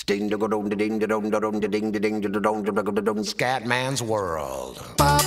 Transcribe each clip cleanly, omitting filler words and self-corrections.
Scatman's World.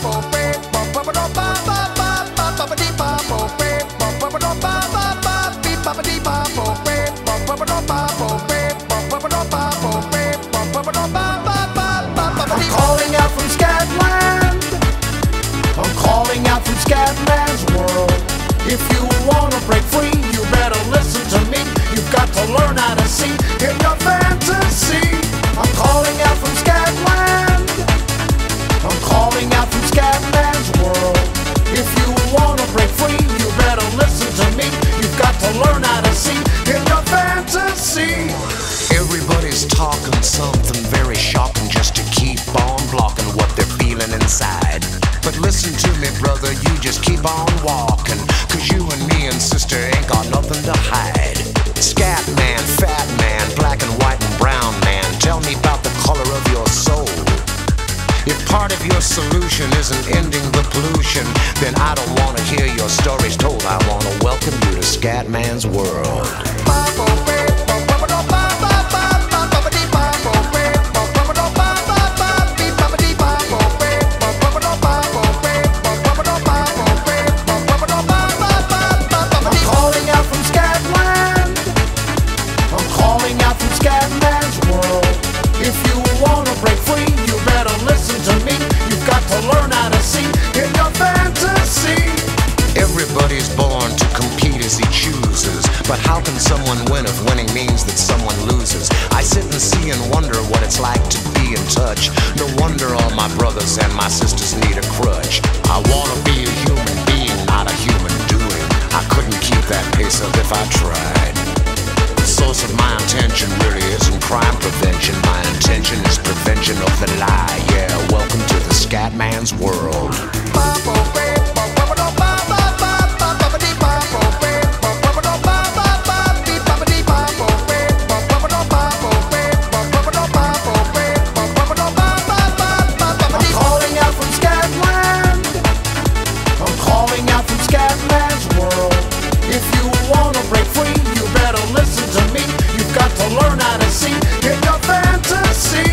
I'm calling out from Scatland. I'm calling out from Scatman's World. If you wanna break free, you better listen to me. You've got to learn how to see in your fantasy. I'm calling out from Scatland. I'm calling out from Scatman's World. If you wanna break free, you better listen to me. You've got to learn how to see in your fantasy. Everybody's talking something very shocking just to keep on blocking what they're feeling inside. But listen to me, brother, you just keep on walking, 'cause you and me and sister ain't got nothing to hide. Scat man, fat man, black and white and brown man, tell me about the color of your soul. If part of your solution isn't ending the pollution, then I don't want to hear your stories told. I want to welcome you to Scatman's World. Scatman's World. If you wanna break free, you better listen to me. You've got to learn how to see in your fantasy. Everybody's born to compete as he chooses, but how can someone win if winning means that someone loses? I sit and see and wonder what it's like to be in touch. No wonder all my brothers and my sisters need a crutch. I wanna be a human being, not a human doing. I couldn't keep that pace up if I tried. The source of my intention really isn't crime prevention. My intention is prevention of the lie. Yeah, welcome to the Scatman's World. I'm calling out from Scatland. I'm calling out from Scatman's World. If you wanna break free, you better listen to me. You've got to learn how to see in your fantasy.